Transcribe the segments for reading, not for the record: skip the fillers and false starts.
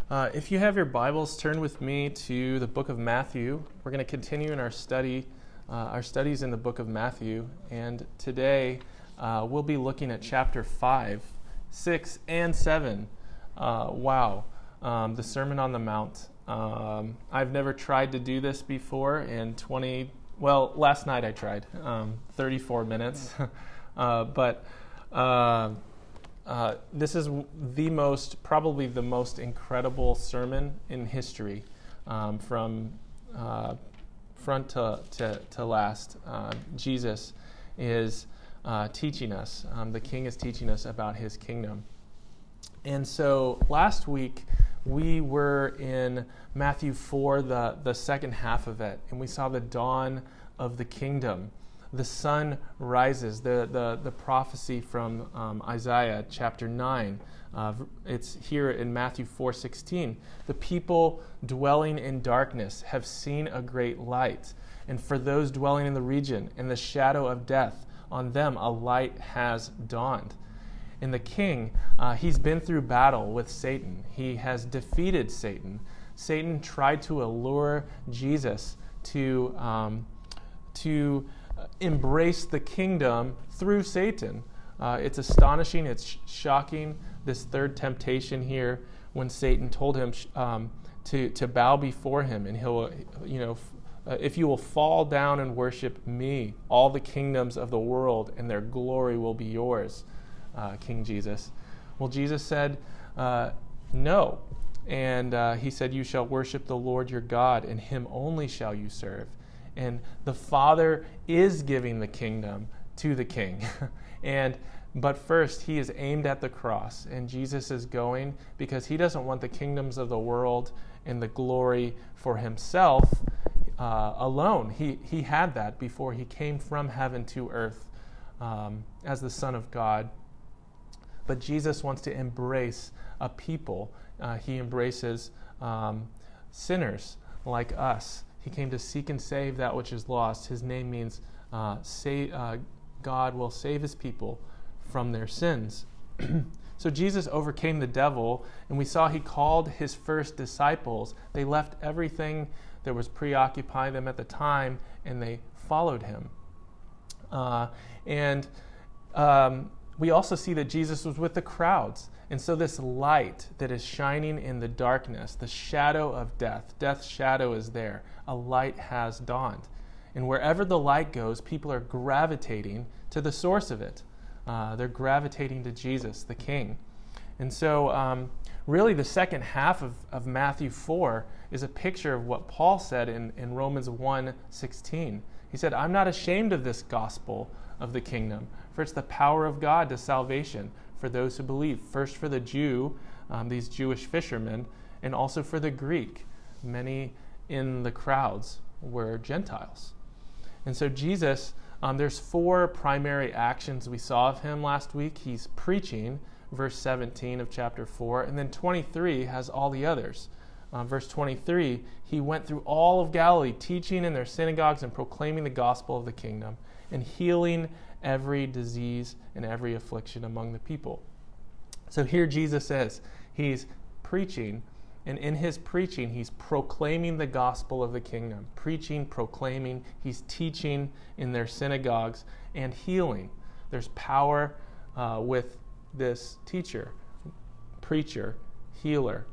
If you have your Bibles, turn with me to the book of Matthew. We're going to continue in our studies in the book of Matthew. And today we'll be looking at chapter 5, 6, and 7. The Sermon on the Mount. I've never tried to do this before in last night I tried, 34 minutes. This is probably the most incredible sermon in history, from front to last. Jesus is teaching us, the King is teaching us about his kingdom. And so last week we were in Matthew 4, the second half of it, and we saw the dawn of the kingdom. The sun rises, the prophecy from Isaiah chapter 9. It's here in Matthew 4:16. The people dwelling in darkness have seen a great light. And for those dwelling in the region in the shadow of death, on them a light has dawned. And the king, he's been through battle with Satan. He has defeated Satan. Satan tried to allure Jesus to embrace the kingdom through Satan. It's astonishing, it's shocking, this third temptation here when Satan told him to bow before him, and he'll, if you will fall down and worship me, all the kingdoms of the world and their glory will be yours, King Jesus. Well, Jesus said, no. And he said, you shall worship the Lord your God, and him only shall you serve. And the Father is giving the kingdom to the King. But first, he is aimed at the cross. And Jesus is going because he doesn't want the kingdoms of the world and the glory for himself alone. He had that before he came from heaven to earth as the Son of God. But Jesus wants to embrace a people. He embraces sinners like us. He came to seek and save that which is lost. His name means God will save his people from their sins. So Jesus overcame the devil, and we saw he called his first disciples. They left everything that was preoccupying them at the time, and they followed him. We also see that Jesus was with the crowds. And so this light that is shining in the darkness, the shadow of death, death's shadow is there. A light has dawned. And wherever the light goes, people are gravitating to the source of it. They're gravitating to Jesus, the King. And so really the second half of Matthew 4 is a picture of what Paul said in Romans 1:16. He said, I'm not ashamed of this gospel of the kingdom, for it's the power of God to salvation for those who believe. First for the Jew, these Jewish fishermen, and also for the Greek. Many in the crowds were Gentiles. And so Jesus, there's 4 primary actions we saw of him last week. He's preaching, verse 17 of chapter 4, and then 23 has all the others. Verse 23, he went through all of Galilee, teaching in their synagogues and proclaiming the gospel of the kingdom, and healing every disease and every affliction among the people. So here Jesus is. He's preaching, and in his preaching, he's proclaiming the gospel of the kingdom. Preaching, proclaiming, he's teaching in their synagogues and healing. There's power with this teacher, preacher, healer.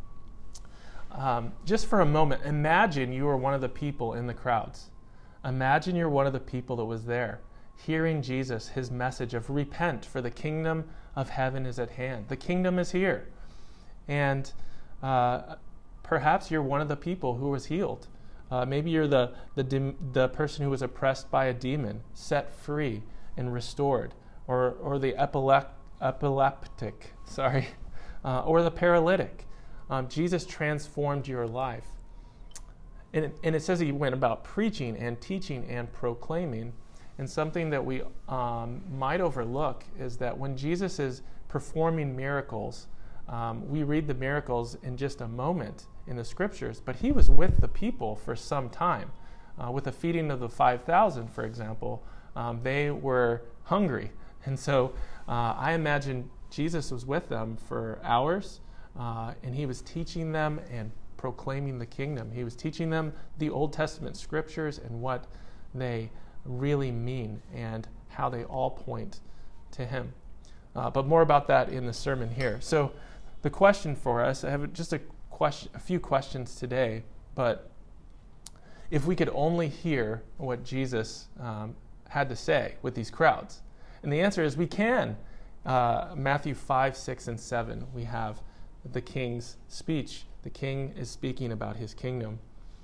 Just for a moment, imagine you were one of the people in the crowds. Imagine you're one of the people that was there, hearing Jesus, his message of repent, for the kingdom of heaven is at hand. The kingdom is here. And perhaps you're one of the people who was healed. Maybe you're the person who was oppressed by a demon, set free and restored, or the epileptic, or the paralytic. Jesus transformed your life. And it says he went about preaching and teaching and proclaiming. And something that we might overlook is that when Jesus is performing miracles, we read the miracles in just a moment in the scriptures, but he was with the people for some time. With the feeding of the 5,000, for example, they were hungry. And so I imagine Jesus was with them for hours, and he was teaching them and proclaiming the kingdom. He was teaching them the Old Testament scriptures and what they really mean and how they all point to him. But more about that in the sermon here. So the question for us, I have just a few questions today, but if we could only hear what Jesus had to say with these crowds. And the answer is we can. Matthew 5, 6, and 7, we have the king's speech. The king is speaking about his kingdom.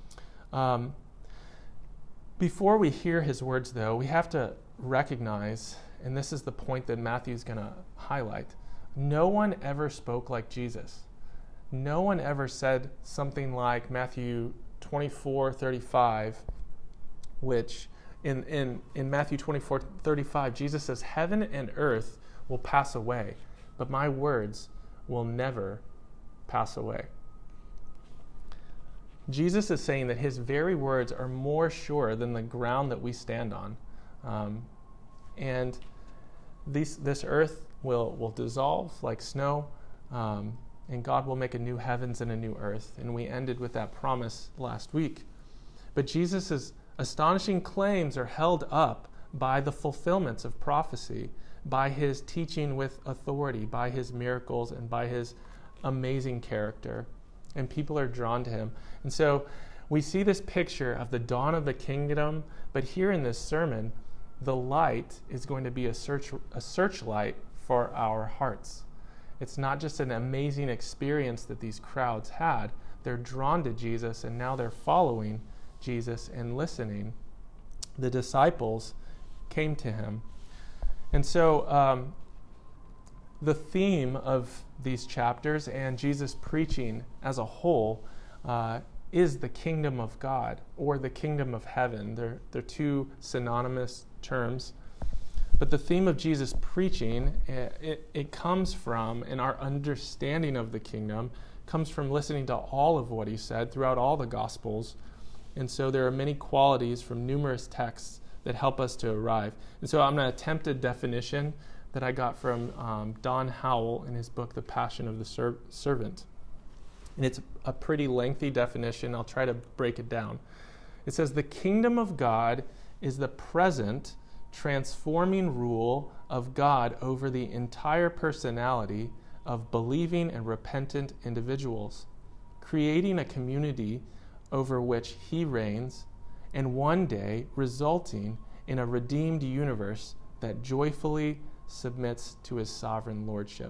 Before we hear his words, though, we have to recognize, and this is the point that Matthew's going to highlight, no one ever spoke like Jesus. No one ever said something like Matthew 24:35, which in Matthew 24:35, Jesus says, "Heaven and earth will pass away, but my words will never pass away." Jesus is saying that his very words are more sure than the ground that we stand on. And this earth will dissolve like snow, and God will make a new heavens and a new earth. And we ended with that promise last week. But Jesus' astonishing claims are held up by the fulfillments of prophecy, by his teaching with authority, by his miracles, and by his amazing character. And people are drawn to him. And so we see this picture of the dawn of the kingdom, but here in this sermon, the light is going to be a searchlight for our hearts. It's not just an amazing experience that these crowds had. They're drawn to Jesus, and now they're following Jesus and listening. The disciples came to him. And so the theme of these chapters and Jesus preaching as a whole is the kingdom of God or the kingdom of heaven. They're two synonymous terms. But the theme of Jesus preaching, it comes from, and our understanding of the kingdom comes from listening to all of what he said throughout all the Gospels. And so there are many qualities from numerous texts that help us to arrive. And so I'm going to attempt a definition that I got from Don Howell in his book, The Passion of the Servant. And it's a pretty lengthy definition. I'll try to break it down. It says, the kingdom of God is the present transforming rule of God over the entire personality of believing and repentant individuals, creating a community over which he reigns, and one day resulting in a redeemed universe that joyfully submits to his sovereign lordship.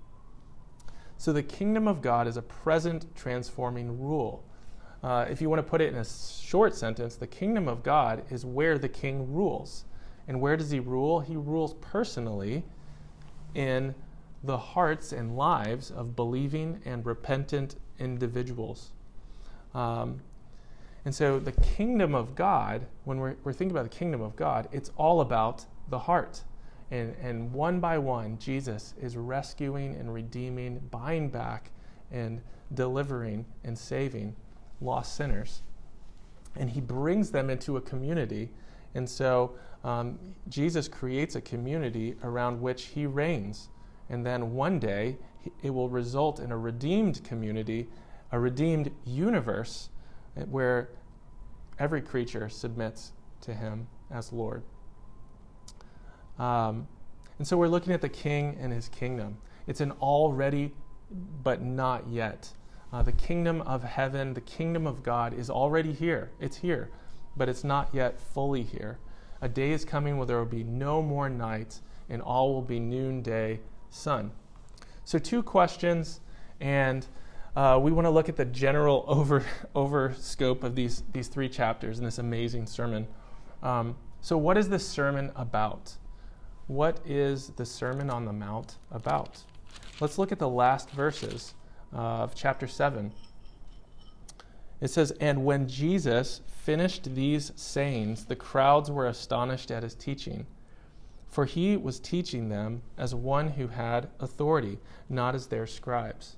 So the kingdom of God is a present transforming rule. If you want to put it in a short sentence, the kingdom of God is where the king rules. And where does he rule? He rules personally in the hearts and lives of believing and repentant individuals. And so the kingdom of God, when we're thinking about the kingdom of God, it's all about the heart. And one by one, Jesus is rescuing and redeeming, buying back and delivering and saving lost sinners. And he brings them into a community. And so Jesus creates a community around which he reigns. And then one day, it will result in a redeemed community, a redeemed universe, where every creature submits to him as Lord. And so we're looking at the king and his kingdom. It's an already, but not yet. The kingdom of heaven, the kingdom of God is already here. It's here, but it's not yet fully here. A day is coming where there will be no more night, and all will be noonday sun. So 2 questions, and we want to look at the general over scope of these 3 chapters in this amazing sermon. So what is this sermon about? What is the Sermon on the Mount about? Let's look at the last verses of chapter 7. It says, "And when Jesus finished these sayings, the crowds were astonished at his teaching. For he was teaching them as one who had authority, not as their scribes."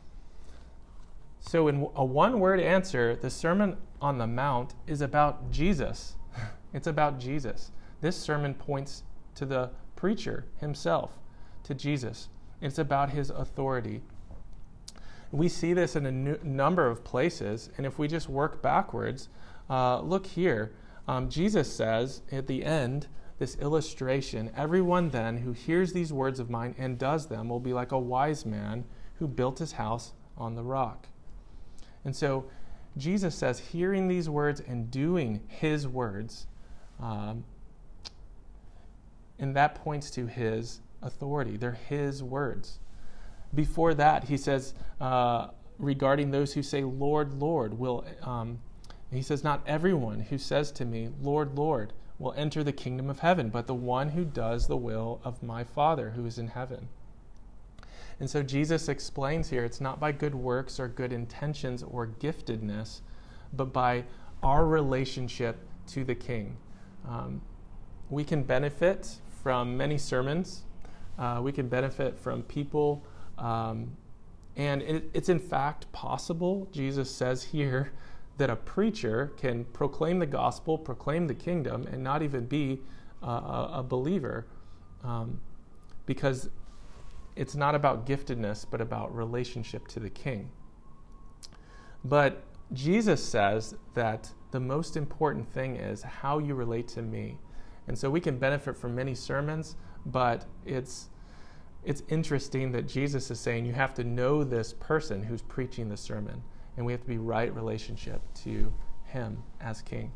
So in a one-word answer, the Sermon on the Mount is about Jesus. It's about Jesus. This sermon points to the preacher himself, to Jesus. It's about his authority. We see this in a number of places, and if we just work backwards, look here. Jesus says at the end, this illustration, everyone then who hears these words of mine and does them will be like a wise man who built his house on the rock. And so Jesus says, hearing these words and doing his words, and that points to his authority. They're his words. Before that, he says, regarding those who say, Lord, Lord, he says, not everyone who says to me, Lord, Lord, will enter the kingdom of heaven, but the one who does the will of my Father who is in heaven. And so Jesus explains here, it's not by good works or good intentions or giftedness, but by our relationship to the King. We can benefit from many sermons. We can benefit from people. And it's in fact possible, Jesus says here, that a preacher can proclaim the gospel, proclaim the kingdom, and not even be a believer, because it's not about giftedness, but about relationship to the King. But Jesus says that the most important thing is how you relate to me. And so we can benefit from many sermons, but it's interesting that Jesus is saying you have to know this person who's preaching the sermon, and we have to be right relationship to him as King.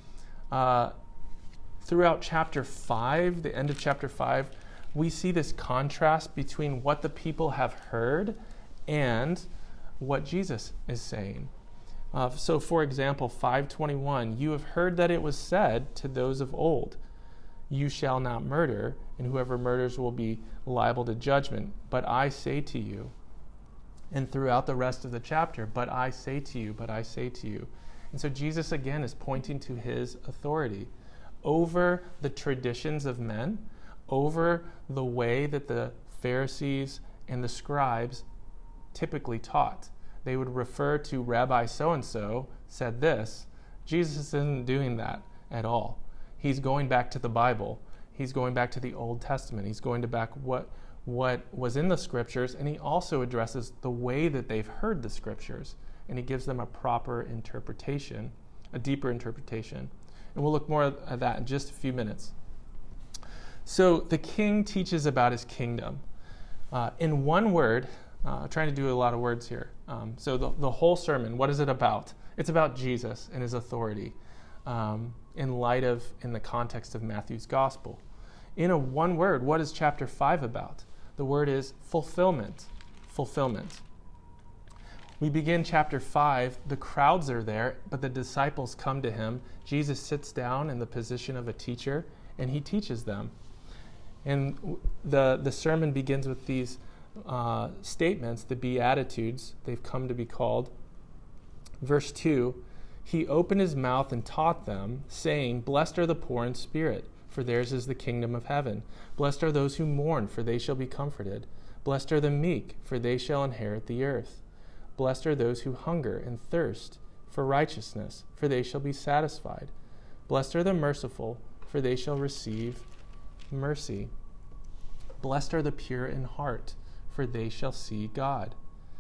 Throughout chapter 5, the end of chapter 5, we see this contrast between what the people have heard and what Jesus is saying. So, for example, 5:21, you have heard that it was said to those of old, you shall not murder, and whoever murders will be liable to judgment. But I say to you, and throughout the rest of the chapter, but I say to you, but I say to you. And so Jesus again is pointing to his authority over the traditions of men, over the way that the Pharisees and the scribes typically taught. They would refer to Rabbi so-and-so said this. Jesus isn't doing that at all. He's going back to the Bible. He's going back to the Old Testament. He's going to back what was in the Scriptures, and he also addresses the way that they've heard the Scriptures, and he gives them a proper interpretation, a deeper interpretation. And we'll look more at that in just a few minutes. So the King teaches about his kingdom. In one word, I'm trying to do a lot of words here. So the whole sermon, what is it about? It's about Jesus and his authority in the context of Matthew's gospel. In a one word, what is chapter 5 about? The word is fulfillment. Fulfillment. We begin chapter 5, the crowds are there, but the disciples come to him. Jesus sits down in the position of a teacher, and he teaches them. And the sermon begins with these statements, the Beatitudes, they've come to be called. Verse 2, he opened his mouth and taught them, saying, blessed are the poor in spirit, for theirs is the kingdom of heaven. Blessed are those who mourn, for they shall be comforted. Blessed are the meek, for they shall inherit the earth. Blessed are those who hunger and thirst for righteousness, for they shall be satisfied. Blessed are the merciful, for they shall receive mercy. Blessed are the pure in heart, for they shall see God.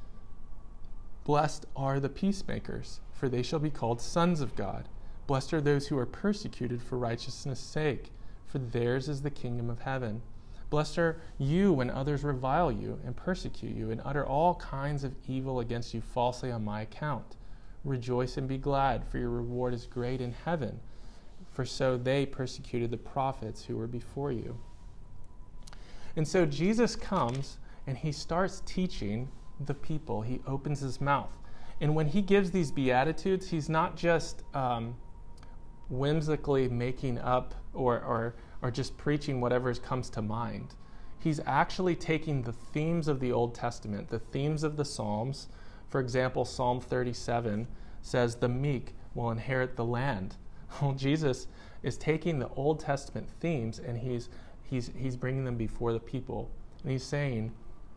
Blessed are the peacemakers, for they shall be called sons of God. Blessed are those who are persecuted for righteousness' sake, for theirs is the kingdom of heaven. Blessed are you when others revile you and persecute you and utter all kinds of evil against you falsely on my account. Rejoice and be glad, for your reward is great in heaven, for so they persecuted the prophets who were before you. And so Jesus comes and he starts teaching the people. He opens his mouth. And when he gives these Beatitudes, he's not just whimsically making up or just preaching whatever comes to mind. He's actually taking the themes of the Old Testament, the themes of the Psalms. For example, Psalm 37 says, the meek will inherit the land. Well, Jesus is taking the Old Testament themes and he's bringing them before the people. And he's saying,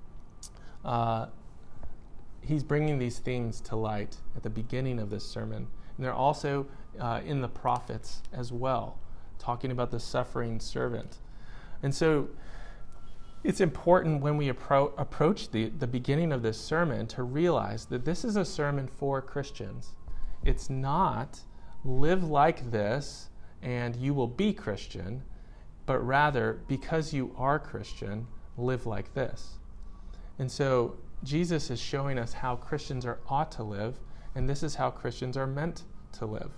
he's bringing these things to light at the beginning of this sermon. And they're also in the prophets as well, talking about the suffering servant. And so it's important when we approach the beginning of this sermon to realize that this is a sermon for Christians. It's not live like this and you will be Christian, but rather, because you are Christian, live like this. And so Jesus is showing us how Christians ought to live, and this is how Christians are meant to live.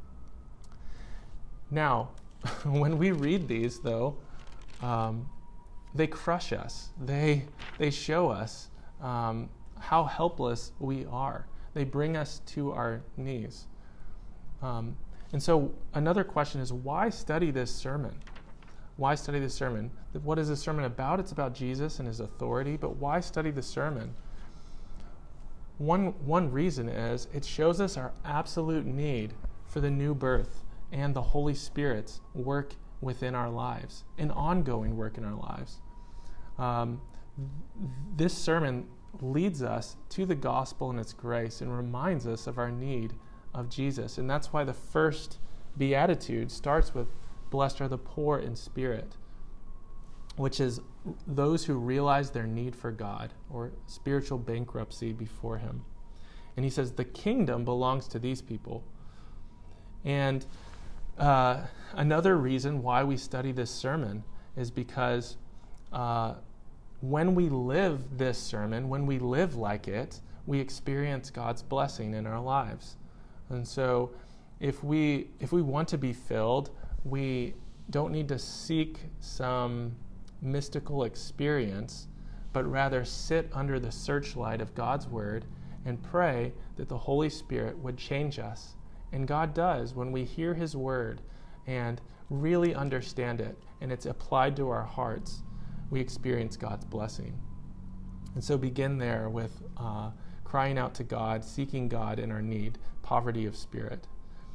Now, when we read these, though, they crush us. They show us how helpless we are. They bring us to our knees. And so another question is, why study this sermon? Why study this sermon? What is this sermon about? It's about Jesus and his authority, but why study the sermon? One reason is it shows us our absolute need for the new birth and the Holy Spirit's work within our lives, an ongoing work in our lives. This sermon leads us to the gospel and its grace and reminds us of our need of Jesus. And that's why the first beatitude starts with, "Blessed are the poor in spirit," which is those who realize their need for God or spiritual bankruptcy before him. And he says the kingdom belongs to these people. And another reason why we study this sermon is because when we live this sermon, when we live like it, we experience God's blessing in our lives. And so if we want to be filled, we don't need to seek some mystical experience, but rather sit under the searchlight of God's word and pray that the Holy Spirit would change us. And God does when we hear his word and really understand it, and it's applied to our hearts, we experience God's blessing. And so begin there with crying out to God, seeking God in our need, poverty of spirit.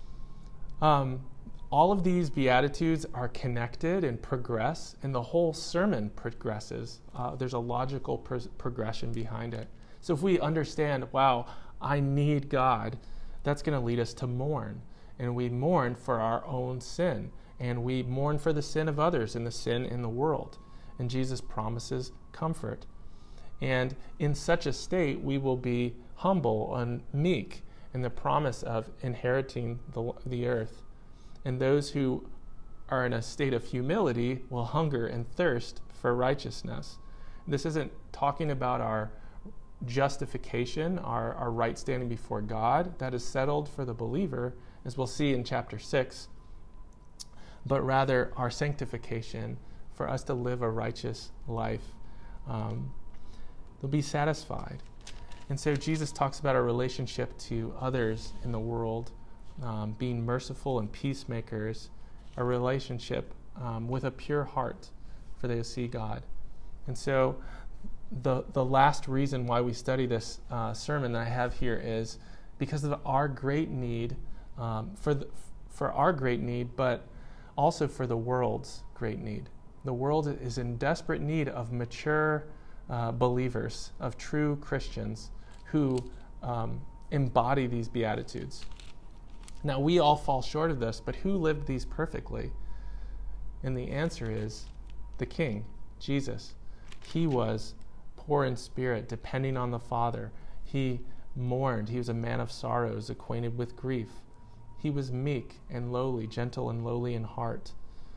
All of these Beatitudes are connected and progress, and the whole sermon progresses. There's a logical progression behind it. So if we understand, wow, I need God, that's going to lead us to mourn. And we mourn for our own sin, and we mourn for the sin of others and the sin in the world. And Jesus promises comfort. And in such a state, we will be humble and meek in the promise of inheriting the earth. And those who are in a state of humility will hunger and thirst for righteousness. This isn't talking about our justification, our right standing before God. That is settled for the believer, as we'll see in chapter 6. But rather our sanctification, for us to live a righteous life. They'll be satisfied. And so Jesus talks about our relationship to others in the world, being merciful and peacemakers, a relationship with a pure heart, for they will see God. And so the last reason why we study this sermon that I have here is because of our great need, for our great need, but also for the world's great need. The world is in desperate need of mature believers, of true Christians who embody these Beatitudes. Now, we all fall short of this, but who lived these perfectly? And the answer is the King, Jesus. He was poor in spirit, depending on the Father. He mourned. He was a man of sorrows, acquainted with grief. He was meek and lowly, gentle and lowly in heart.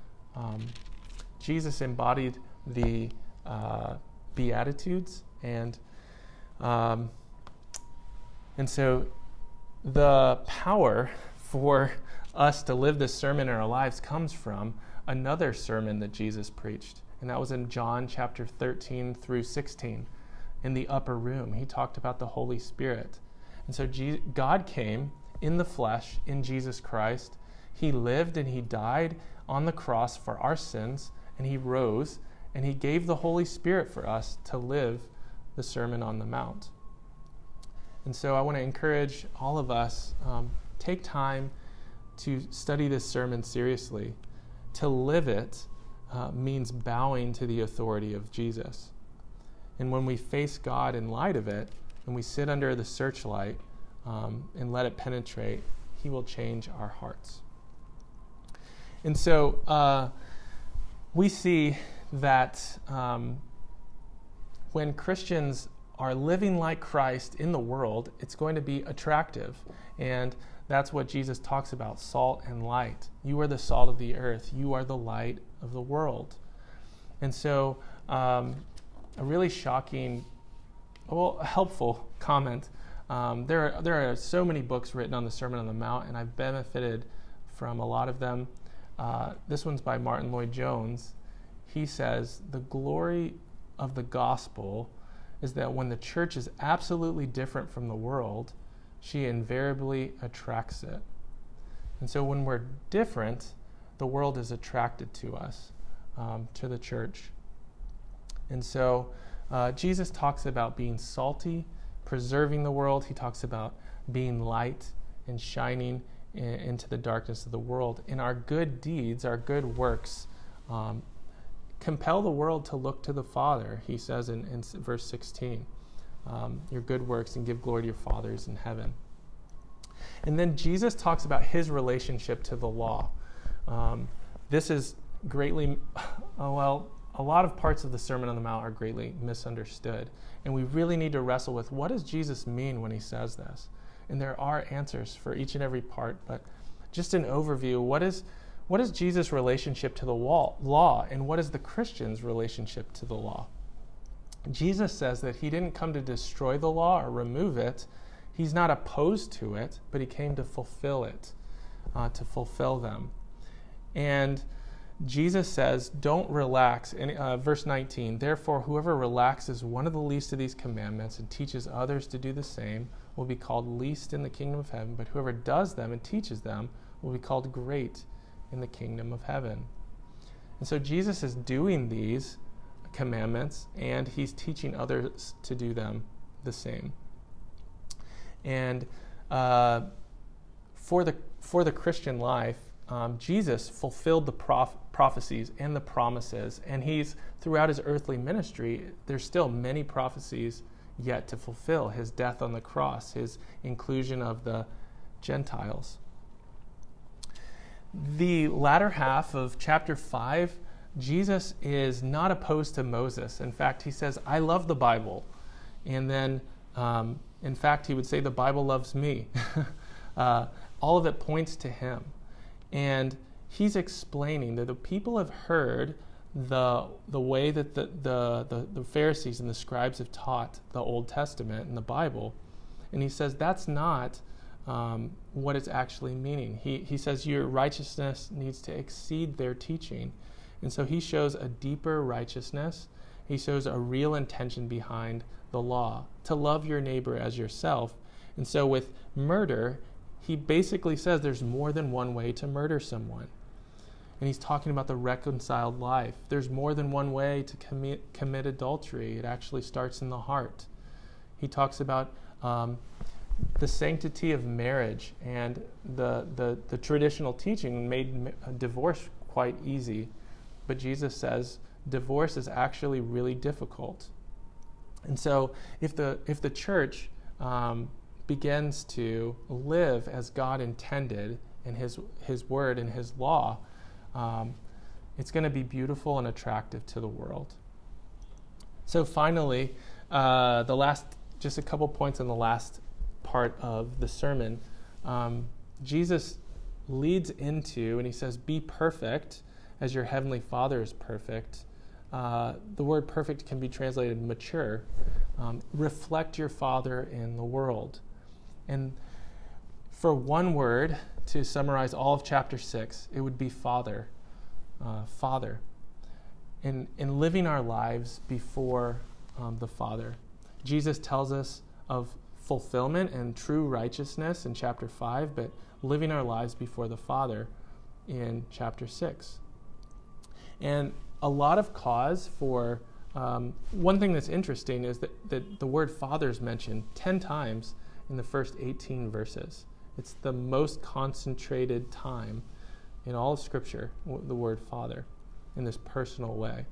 Jesus embodied the Beatitudes, and so the power for us to live this sermon in our lives comes from another sermon that Jesus preached, and that was in John chapter 13 through 16. In the upper room, he talked about the Holy Spirit. And so God came in the flesh, in Jesus Christ. He lived and he died on the cross for our sins, and he rose, and he gave the Holy Spirit for us to live the Sermon on the Mount. And so I want to encourage all of us, take time to study this sermon seriously. To live it means bowing to the authority of Jesus. And when we face God in light of it, and we sit under the searchlight and let it penetrate, he will change our hearts. And so we see that when Christians are living like Christ in the world, it's going to be attractive. And that's what Jesus talks about, salt and light. You are the salt of the earth. You are the light of the world. And so a really shocking, helpful comment. There are so many books written on the Sermon on the Mount, and I've benefited from a lot of them. This one's by Martin Lloyd-Jones. He says, the glory of the gospel is that when the church is absolutely different from the world, she invariably attracts it. And so when we're different, the world is attracted to us, to the church. And so Jesus talks about being salty, preserving the world. He talks about being light and shining into the darkness of the world. And our good deeds, our good works, compel the world to look to the Father, he says in verse 16. Your good works and give glory to your fathers in heaven. And then Jesus talks about his relationship to the law. This is greatly, a lot of parts of the Sermon on the Mount are greatly misunderstood. And we really need to wrestle with, what does Jesus mean when he says this? And there are answers for each and every part, but just an overview, what is Jesus' relationship to the law, and what is the Christian's relationship to the law? Jesus says that he didn't come to destroy the law or remove it. He's not opposed to it, but he came to fulfill it, to fulfill them. And Jesus says, don't relax. In verse 19, therefore, whoever relaxes one of the least of these commandments and teaches others to do the same will be called least in the kingdom of heaven, but whoever does them and teaches them will be called great in the kingdom of heaven. And so Jesus is doing these commandments, and he's teaching others to do them the same. And for the Christian life, Jesus fulfilled the prophecies and the promises, and he's, throughout his earthly ministry, there's still many prophecies yet to fulfill. His death on the cross, his inclusion of the Gentiles. The latter half of chapter 5, Jesus is not opposed to Moses. In fact, he says, I love the Bible. And then, in fact, he would say, the Bible loves me. All of it points to him. And he's explaining that the people have heard the way that the Pharisees and the scribes have taught the Old Testament and the Bible. And he says that's not what it's actually meaning. He says your righteousness needs to exceed their teaching. And so he shows a deeper righteousness. He shows a real intention behind the law, to love your neighbor as yourself. And so with murder, he basically says there's more than one way to murder someone. And he's talking about the reconciled life. There's more than one way to commit adultery. It actually starts in the heart. He talks about the sanctity of marriage, and the traditional teaching made divorce quite easy. But Jesus says divorce is actually really difficult. And so if the church begins to live as God intended in his word and his law, it's going to be beautiful and attractive to the world. So finally, just a couple points on the last part of the sermon. Jesus leads into, and he says, be perfect as your heavenly Father is perfect. The word perfect can be translated mature. Reflect your Father in the world. And for one word to summarize all of chapter 6, it would be Father. Father. In living our lives before the Father. Jesus tells us of fulfillment and true righteousness in chapter 5, but living our lives before the Father in chapter 6. And a lot of cause for, one thing that's interesting is that the word Father is mentioned 10 times in the first 18 verses. It's the most concentrated time in all of Scripture, the word Father, in this personal way.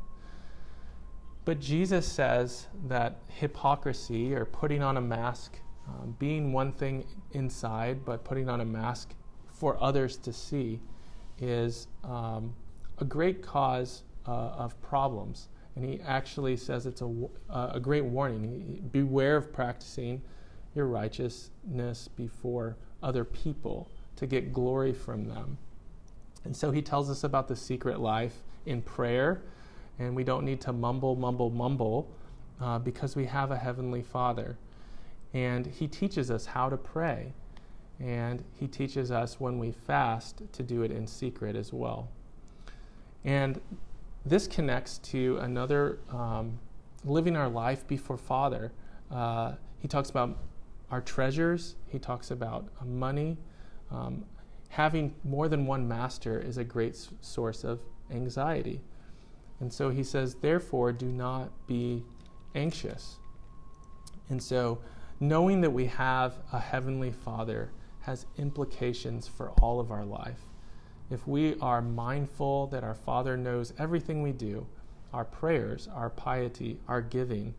But Jesus says that hypocrisy, or putting on a mask, being one thing inside but putting on a mask for others to see, is a great cause of problems. And he actually says it's a great warning. Beware of practicing your righteousness before other people to get glory from them. And so he tells us about the secret life in prayer, and we don't need to mumble, because we have a heavenly Father. And he teaches us how to pray, and he teaches us when we fast to do it in secret as well. And this connects to another, living our life before Father. He talks about our treasures. He talks about money. Having more than one master is a great source of anxiety. And so he says, therefore, do not be anxious. And so knowing that we have a heavenly Father has implications for all of our life. If we are mindful that our Father knows everything we do, our prayers, our piety, our giving,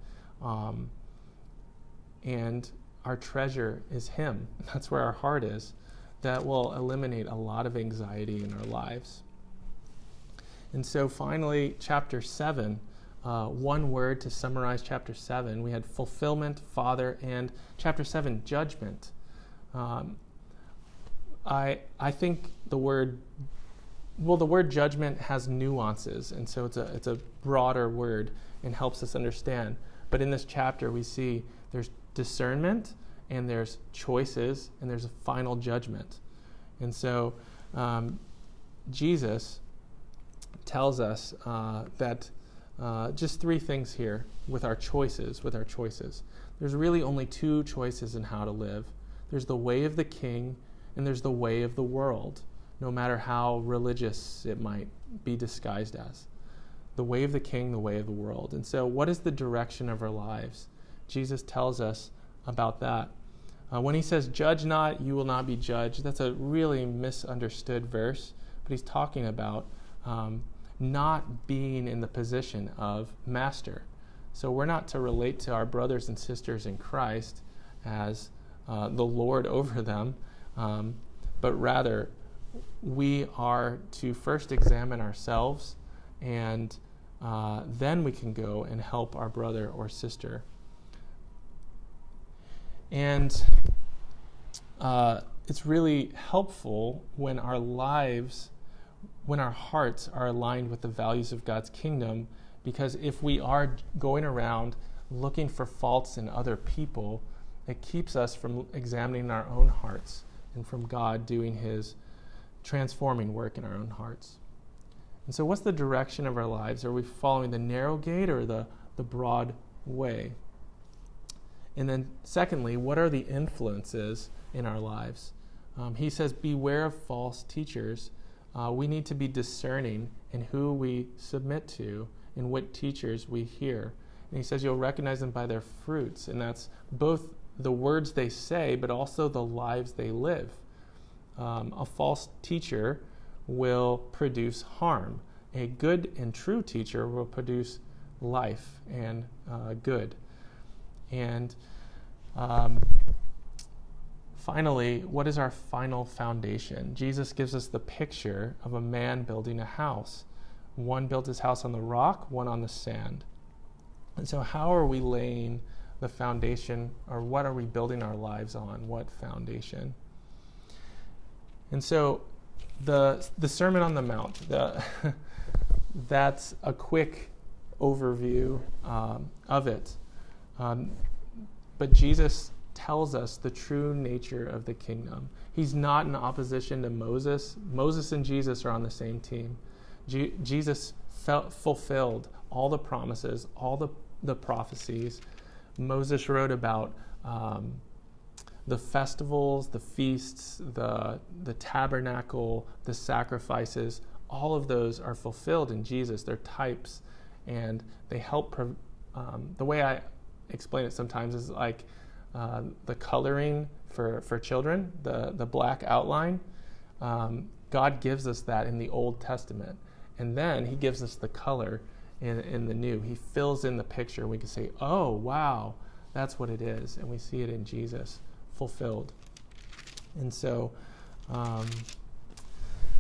and our treasure is Him, that's where our heart is, that will eliminate a lot of anxiety in our lives. And so finally, chapter 7, one word to summarize chapter 7. We had fulfillment, Father, and chapter 7, judgment. I think the word judgment has nuances, and so it's a broader word and helps us understand. But in this chapter, we see there's discernment, and there's choices, and there's a final judgment. And so Jesus tells us that just three things here with our choices. There's really only two choices in how to live. There's the way of the king, and there's the way of the world, no matter how religious it might be disguised as. The way of the king, the way of the world. And so what is the direction of our lives? Jesus tells us about that. When he says, judge not, you will not be judged, that's a really misunderstood verse, but he's talking about not being in the position of master. So we're not to relate to our brothers and sisters in Christ as the Lord over them, but rather we are to first examine ourselves, and then we can go and help our brother or sister. And it's really helpful when our hearts are aligned with the values of God's kingdom, because if we are going around looking for faults in other people, it keeps us from examining our own hearts and from God doing His transforming work in our own hearts. And so what's the direction of our lives? Are we following the narrow gate or the broad way? And then secondly, what are the influences in our lives? He says, beware of false teachers. We need to be discerning in who we submit to and what teachers we hear. And he says you'll recognize them by their fruits. And that's both the words they say, but also the lives they live. A false teacher will produce harm. A good and true teacher will produce life and good. And finally, what is our final foundation? Jesus gives us the picture of a man building a house. One built his house on the rock, one on the sand. And so how are we laying the foundation, or what are we building our lives on? What foundation? And so the Sermon on the Mount, that's a quick overview of it. But Jesus tells us the true nature of the kingdom. He's not in opposition to Moses. Moses and Jesus are on the same team. Jesus fulfilled all the promises, all the prophecies. Moses wrote about the festivals, the feasts, the tabernacle, the sacrifices. All of those are fulfilled in Jesus. They're types, and they help. The way I explain it sometimes is like the coloring for children, the black outline. God gives us that in the Old Testament, and then He gives us the color in the New. He fills in the picture. We can say, "Oh, wow, that's what it is," and we see it in Jesus fulfilled. And so,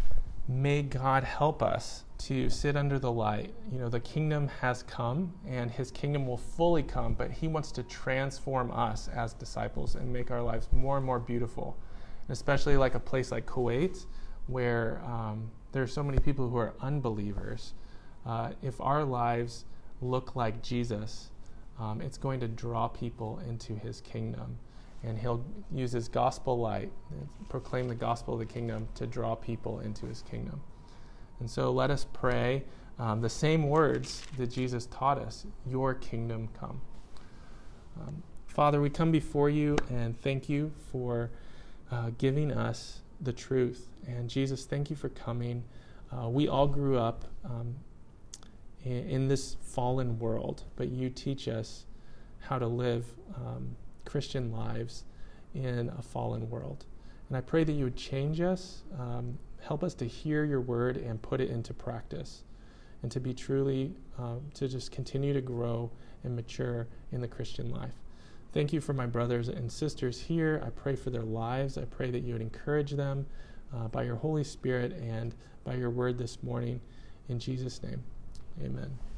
may God help us to sit under the light. The kingdom has come, and his kingdom will fully come, but he wants to transform us as disciples and make our lives more and more beautiful. And especially like a place like Kuwait, where there are so many people who are unbelievers. If our lives look like Jesus, it's going to draw people into his kingdom. And he'll use his gospel light, proclaim the gospel of the kingdom to draw people into his kingdom. And so let us pray the same words that Jesus taught us, your kingdom come. Father, we come before you and thank you for giving us the truth. And Jesus, thank you for coming. We all grew up in this fallen world, but you teach us how to live Christian lives in a fallen world. And I pray that you would change us, help us to hear your word and put it into practice, and to be truly, to just continue to grow and mature in the Christian life. Thank you for my brothers and sisters here. I pray for their lives. I pray that you would encourage them by your Holy Spirit and by your word this morning. In Jesus' name, amen.